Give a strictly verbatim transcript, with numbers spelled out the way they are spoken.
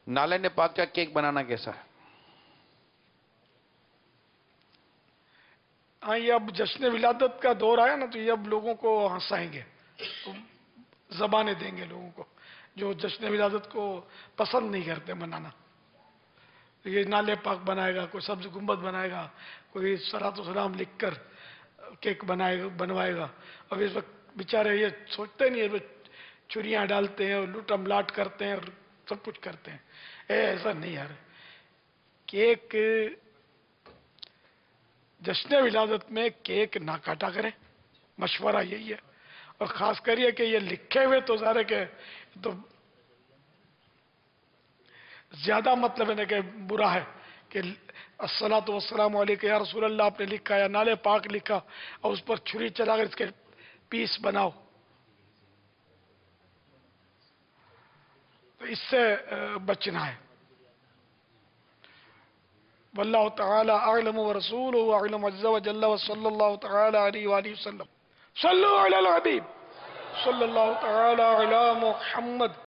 نالین پاک کا کیک بنانا کیسا ہے؟ ہاں یہ اب جشن ولادت کا دور آیا نا، تو یہ اب لوگوں کو ہنسائیں گے، تو زبانیں دیں گے لوگوں کو جو جشن ولادت کو پسند نہیں کرتے منانا۔ یہ نالے پاک بنائے گا، کوئی سبز گنبد بنائے گا، کوئی صلاۃ و سلام لکھ کر کیک بنائے گا بنوائے گا۔ اب اس وقت بیچارے یہ سوچتے نہیں ہے، چریاں ڈالتے ہیں اور لوٹم لاٹ کرتے ہیں اور سب کچھ کرتے ہیں۔ اے ایسا نہیں یار، کیک جشن ولادت میں کیک نہ کاٹا کریں، مشورہ یہی ہے۔ اور خاص کر یہ کہ یہ لکھے ہوئے تو ظاہر ہے کہ تو زیادہ مطلب ہے نا کہ برا ہے کہ الصلاۃ والسلام علیک یا رسول اللہ آپ نے لکھا یا نالے پاک لکھا اور اس پر چھری چلا کر اس کے پیس بناؤ، تو اس سے بچنا ہے۔ واللہ تعالی اعلم ورسولہ اعلم عز وجل وصلی اللہ تعالی علیہ وآلہ وسلم۔ صلو علی الحبیب صلی اللہ تعالی علی محمد۔